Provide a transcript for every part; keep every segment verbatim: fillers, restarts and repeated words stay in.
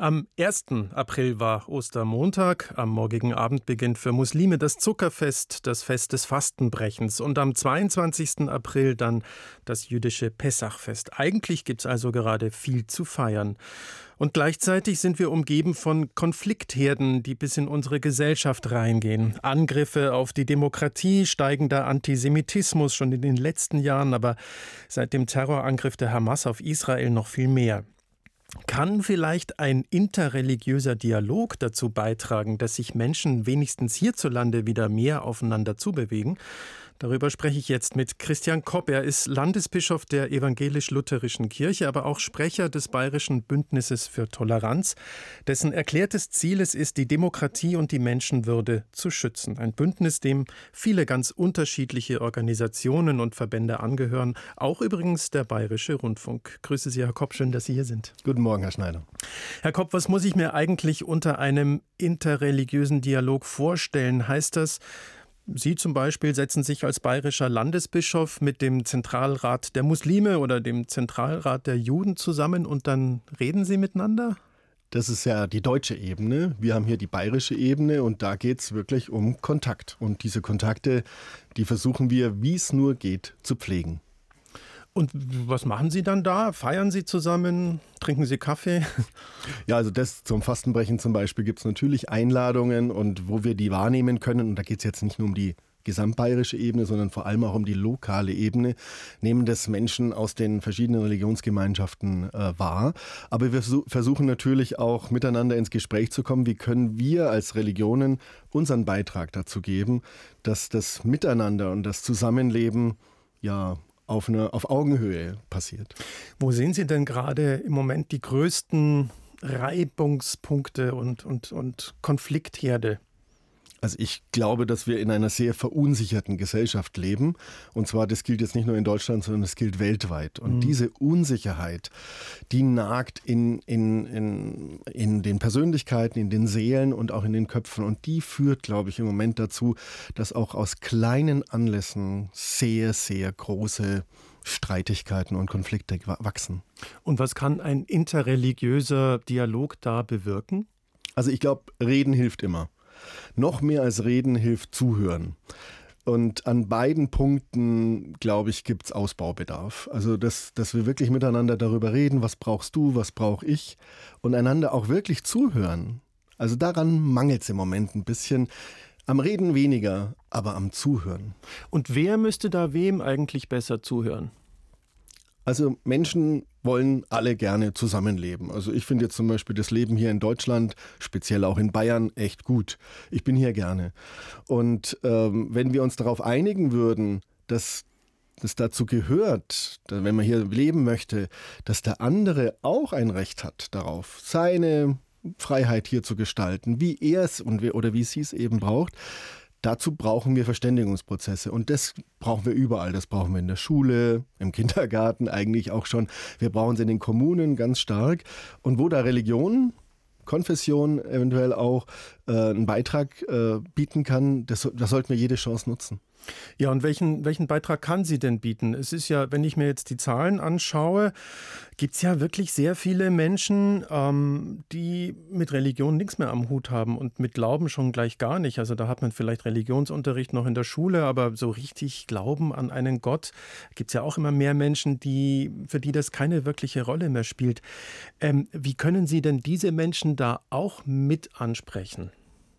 Am ersten April war Ostermontag. Am morgigen Abend beginnt für Muslime das Zuckerfest, das Fest des Fastenbrechens. Und am zweiundzwanzigsten April dann das jüdische Pessachfest. Eigentlich gibt es also gerade viel zu feiern. Und gleichzeitig sind wir umgeben von Konfliktherden, die bis in unsere Gesellschaft reingehen. Angriffe auf die Demokratie, steigender Antisemitismus schon in den letzten Jahren, aber seit dem Terrorangriff der Hamas auf Israel noch viel mehr. Kann vielleicht ein interreligiöser Dialog dazu beitragen, dass sich Menschen wenigstens hierzulande wieder mehr aufeinander zubewegen? Darüber spreche ich jetzt mit Christian Kopp. Er ist Landesbischof der Evangelisch-Lutherischen Kirche, aber auch Sprecher des Bayerischen Bündnisses für Toleranz, dessen erklärtes Ziel es ist, die Demokratie und die Menschenwürde zu schützen. Ein Bündnis, dem viele ganz unterschiedliche Organisationen und Verbände angehören, auch übrigens der Bayerische Rundfunk. Grüße Sie, Herr Kopp, schön, dass Sie hier sind. Guten Morgen, Herr Schneider. Herr Kopp, was muss ich mir eigentlich unter einem interreligiösen Dialog vorstellen? Heißt das, Sie zum Beispiel setzen sich als bayerischer Landesbischof mit dem Zentralrat der Muslime oder dem Zentralrat der Juden zusammen und dann reden Sie miteinander? Das ist ja die deutsche Ebene. Wir haben hier die bayerische Ebene und da geht es wirklich um Kontakt. Und diese Kontakte, die versuchen wir, wie es nur geht, zu pflegen. Und was machen Sie dann da? Feiern Sie zusammen? Trinken Sie Kaffee? Ja, also das zum Fastenbrechen zum Beispiel gibt es natürlich Einladungen und wo wir die wahrnehmen können. Und da geht es jetzt nicht nur um die gesamtbayerische Ebene, sondern vor allem auch um die lokale Ebene, nehmen das Menschen aus den verschiedenen Religionsgemeinschaften äh, wahr. Aber wir versuch, versuchen natürlich auch miteinander ins Gespräch zu kommen. Wie können wir als Religionen unseren Beitrag dazu geben, dass das Miteinander und das Zusammenleben ja Auf, eine, auf Augenhöhe passiert. Wo sehen Sie denn gerade im Moment die größten Reibungspunkte und, und, und Konfliktherde? Also ich glaube, dass wir in einer sehr verunsicherten Gesellschaft leben. Und zwar, das gilt jetzt nicht nur in Deutschland, sondern es gilt weltweit. Und mhm. diese Unsicherheit, die nagt in, in, in, in den Persönlichkeiten, in den Seelen und auch in den Köpfen. Und die führt, glaube ich, im Moment dazu, dass auch aus kleinen Anlässen sehr, sehr große Streitigkeiten und Konflikte wachsen. Und was kann ein interreligiöser Dialog da bewirken? Also ich glaube, Reden hilft immer. Noch mehr als Reden hilft Zuhören. Und an beiden Punkten, glaube ich, gibt es Ausbaubedarf. Also, dass, dass wir wirklich miteinander darüber reden, was brauchst du, was brauche ich, und einander auch wirklich zuhören. Also daran mangelt es im Moment ein bisschen. Am Reden weniger, aber am Zuhören. Und wer müsste da wem eigentlich besser zuhören? Also Menschen wollen alle gerne zusammenleben. Also ich finde jetzt zum Beispiel das Leben hier in Deutschland, speziell auch in Bayern, echt gut. Ich bin hier gerne. Und ähm, wenn wir uns darauf einigen würden, dass das dazu gehört, wenn man hier leben möchte, dass der andere auch ein Recht hat darauf, seine Freiheit hier zu gestalten, wie er es und wie, oder wie sie es eben braucht. Dazu brauchen wir Verständigungsprozesse und das brauchen wir überall. Das brauchen wir in der Schule, im Kindergarten eigentlich auch schon. Wir brauchen es in den Kommunen ganz stark. Und wo da Religion, Konfession eventuell auch äh, einen Beitrag äh, bieten kann, das, das sollten wir jede Chance nutzen. Ja, und welchen, welchen Beitrag kann sie denn bieten? Es ist ja, wenn ich mir jetzt die Zahlen anschaue, gibt es ja wirklich sehr viele Menschen, ähm, die mit Religion nichts mehr am Hut haben und mit Glauben schon gleich gar nicht. Also da hat man vielleicht Religionsunterricht noch in der Schule, aber so richtig Glauben an einen Gott gibt es ja auch immer mehr Menschen, die, für die das keine wirkliche Rolle mehr spielt. Ähm, wie können Sie denn diese Menschen da auch mit ansprechen?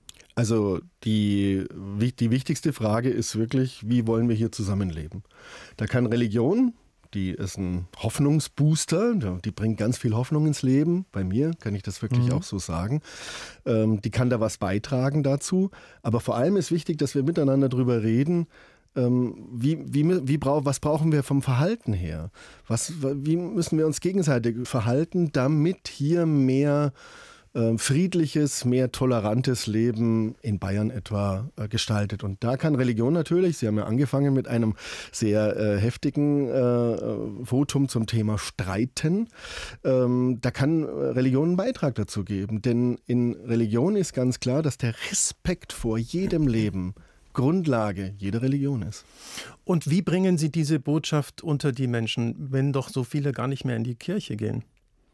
Also die, die wichtigste Frage ist wirklich, wie wollen wir hier zusammenleben? Da kann Religion, die ist ein Hoffnungsbooster, die bringt ganz viel Hoffnung ins Leben. Bei mir kann ich das wirklich mhm. auch so sagen. Ähm, die kann da was beitragen dazu. Aber vor allem ist wichtig, dass wir miteinander drüber reden, ähm, wie, wie, wie brau, was brauchen wir vom Verhalten her? Was, wie müssen wir uns gegenseitig verhalten, damit hier mehr friedliches, mehr tolerantes Leben in Bayern etwa äh, gestaltet. Und da kann Religion natürlich, Sie haben ja angefangen mit einem sehr äh, heftigen äh, Votum zum Thema Streiten, ähm, da kann Religion einen Beitrag dazu geben. Denn in Religion ist ganz klar, dass der Respekt vor jedem Leben Grundlage jeder Religion ist. Und wie bringen Sie diese Botschaft unter die Menschen, wenn doch so viele gar nicht mehr in die Kirche gehen?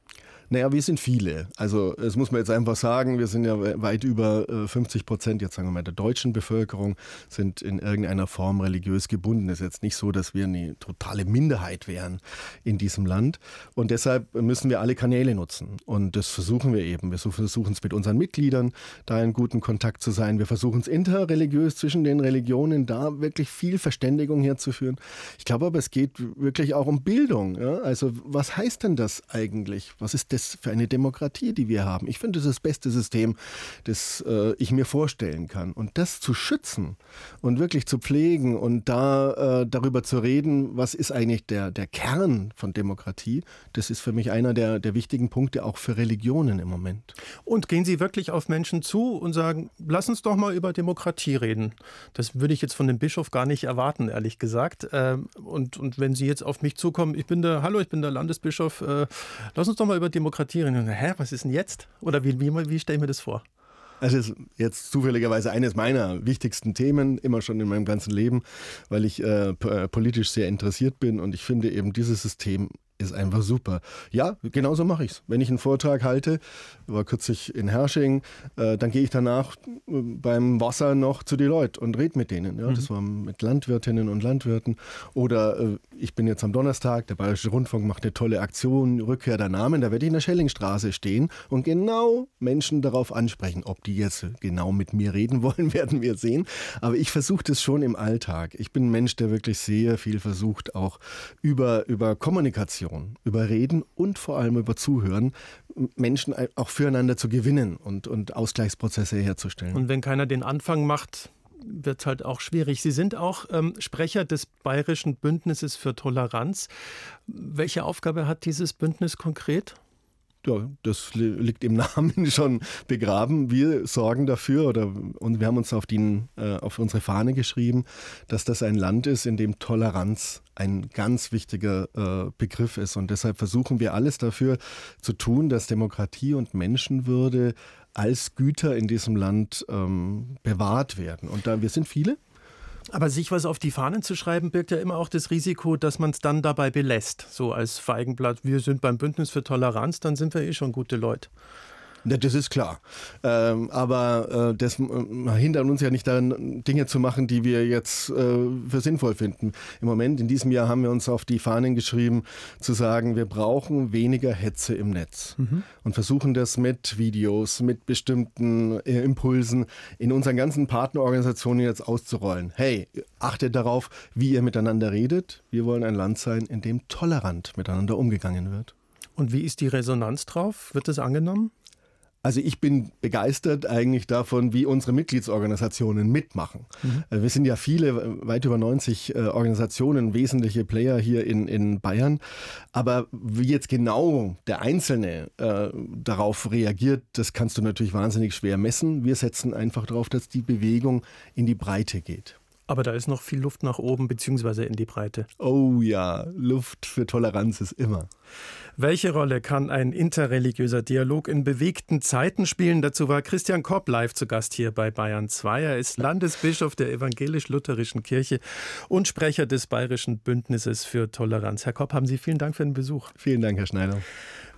Naja, wir sind viele. Also das muss man jetzt einfach sagen, wir sind ja weit über äh, fünfzig Prozent, jetzt sagen wir mal, der deutschen Bevölkerung sind in irgendeiner Form religiös gebunden. Es ist jetzt nicht so, dass wir eine totale Minderheit wären in diesem Land. Und deshalb müssen wir alle Kanäle nutzen. Und das versuchen wir eben. Wir versuchen es mit unseren Mitgliedern, da in guten Kontakt zu sein. Wir versuchen es interreligiös zwischen den Religionen, da wirklich viel Verständigung herzuführen. Ich glaube aber, es geht wirklich auch um Bildung. Ja? Also was heißt denn das eigentlich? Was ist das für eine Demokratie, die wir haben? Ich finde, das ist das beste System, das äh, ich mir vorstellen kann. Und das zu schützen und wirklich zu pflegen und da äh, darüber zu reden, was ist eigentlich der, der Kern von Demokratie, das ist für mich einer der, der wichtigen Punkte auch für Religionen im Moment. Und gehen Sie wirklich auf Menschen zu und sagen, lass uns doch mal über Demokratie reden. Das würde ich jetzt von dem Bischof gar nicht erwarten, ehrlich gesagt. Und, und wenn Sie jetzt auf mich zukommen, ich bin der, hallo, ich bin der Landesbischof, lass uns doch mal über Demokratie reden. Hä, was ist denn jetzt? Oder wie, wie, wie stelle ich mir das vor? Also das ist jetzt zufälligerweise eines meiner wichtigsten Themen, immer schon in meinem ganzen Leben, weil ich äh, politisch sehr interessiert bin und ich finde eben dieses System ist einfach super. Ja, genau so mache ich es. Wenn ich einen Vortrag halte, war kürzlich in Hersching, äh, dann gehe ich danach äh, beim Wasser noch zu Deloitte und rede mit denen. Ja, mhm. Das war mit Landwirtinnen und Landwirten. Oder äh, ich bin jetzt am Donnerstag, der Bayerische Rundfunk macht eine tolle Aktion, Rückkehr der Namen, da werde ich in der Schellingstraße stehen und genau Menschen darauf ansprechen. Ob die jetzt genau mit mir reden wollen, werden wir sehen. Aber ich versuche das schon im Alltag. Ich bin ein Mensch, der wirklich sehr viel versucht, auch über, über Kommunikation, über Reden und vor allem über Zuhören, Menschen auch füreinander zu gewinnen und, und Ausgleichsprozesse herzustellen. Und wenn keiner den Anfang macht, wird es halt auch schwierig. Sie sind auch ähm, Sprecher des Bayerischen Bündnisses für Toleranz. Welche Aufgabe hat dieses Bündnis konkret? Ja, das liegt im Namen schon begraben. Wir sorgen dafür oder und wir haben uns auf, die, äh, auf unsere Fahne geschrieben, dass das ein Land ist, in dem Toleranz ein ganz wichtiger äh, Begriff ist. Und deshalb versuchen wir alles dafür zu tun, dass Demokratie und Menschenwürde als Güter in diesem Land ähm, bewahrt werden. Und da wir sind viele. Aber sich was auf die Fahnen zu schreiben, birgt ja immer auch das Risiko, dass man es dann dabei belässt. So als Feigenblatt, wir sind beim Bündnis für Toleranz, dann sind wir eh schon gute Leute. Ja, das ist klar. Ähm, aber äh, das äh, hindert uns ja nicht daran, Dinge zu machen, die wir jetzt äh, für sinnvoll finden. Im Moment, in diesem Jahr, haben wir uns auf die Fahnen geschrieben, zu sagen, wir brauchen weniger Hetze im Netz. Mhm. Und versuchen das mit Videos, mit bestimmten äh, Impulsen in unseren ganzen Partnerorganisationen jetzt auszurollen. Hey, achtet darauf, wie ihr miteinander redet. Wir wollen ein Land sein, in dem tolerant miteinander umgegangen wird. Und wie ist die Resonanz drauf? Wird das angenommen? Also ich bin begeistert eigentlich davon, wie unsere Mitgliedsorganisationen mitmachen. Mhm. Wir sind ja viele, weit über neunzig äh, Organisationen, wesentliche Player hier in, in Bayern. Aber wie jetzt genau der Einzelne äh, darauf reagiert, das kannst du natürlich wahnsinnig schwer messen. Wir setzen einfach darauf, dass die Bewegung in die Breite geht. Aber da ist noch viel Luft nach oben bzw. in die Breite. Oh ja, Luft für Toleranz ist immer. Welche Rolle kann ein interreligiöser Dialog in bewegten Zeiten spielen? Dazu war Christian Kopp live zu Gast hier bei Bayern zwei. Er ist Landesbischof der Evangelisch-Lutherischen Kirche und Sprecher des Bayerischen Bündnisses für Toleranz. Herr Kopp, haben Sie vielen Dank für den Besuch. Vielen Dank, Herr Schneider.